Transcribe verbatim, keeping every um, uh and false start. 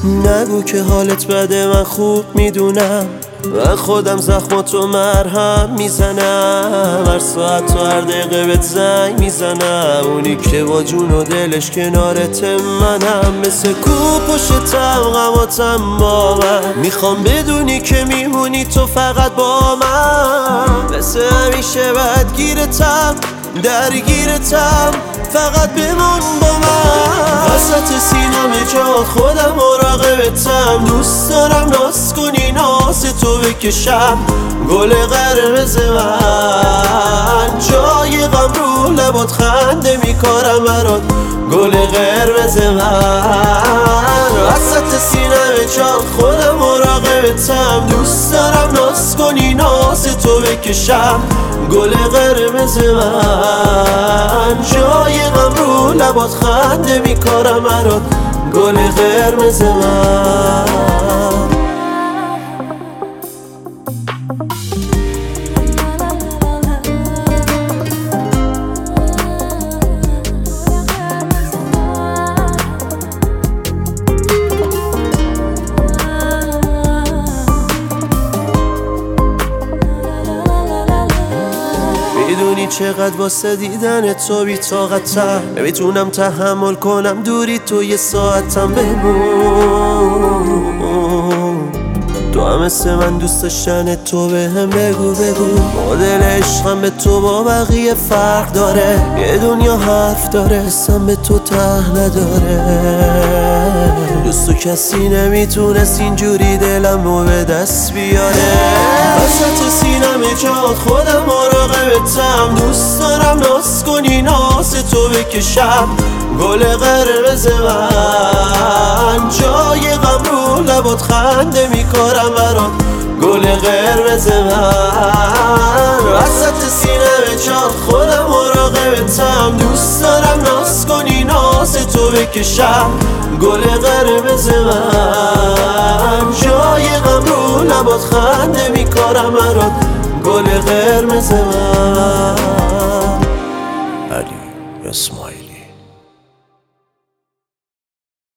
نگو که حالت بده، من خوب میدونم، من خودم زخماتو مرهم میزنم، هر ساعت و هر دقیقه بهت زنگ میزنم، اونی که با جون و دلش کنارت منم، مثل کو پشتم غماتم با من، میخوام بدونی که میمونی تو فقط با من، مثل همیشه بدگیرتم درگیرتم، فقط بمون با من، وسط سینم جات خودم مراقبتم، دوست دارم ناز کنی ناز تو بکشم، گل قرمز من، جای غم رو لبات خنده میکارم برات، گل قرمز من، وسط سینم جات خودم مراقبتم، دوست دارم ناز کنی ناز تو بکشم، گل قرمز من، جای غم رو لبات خنده میکارم برات، گل قرمز من. میدونی چقدر واسه دیدن تو بی طاقتم، نمیتونم تحمل کنم دوری تو یه ساعتم بمون، تو هم مثل من دوست داشتن تو به هم بگو بگو، مدل عشقم به تو با بقیه فرق داره، یه دنیا حرف داره اسم به تو ته نداره، دوست و کسی نمیتونست اینجوری دلمو به دست بیاره، وسط سینم جات خودم مراقبتم، دوست دارم ناز کنی ناز تو بکشم، گل قرمز من، جای غم رو لبات خنده میکارم برات، گل قرمز من، وسط سینم جات خودم مراقبتم، دوست دارم ناز کنی ناز تو بکشم، گل قرمز من، جای غم رو لبات خنده میکارم برات، گل قرمز من. علی اسماعیل.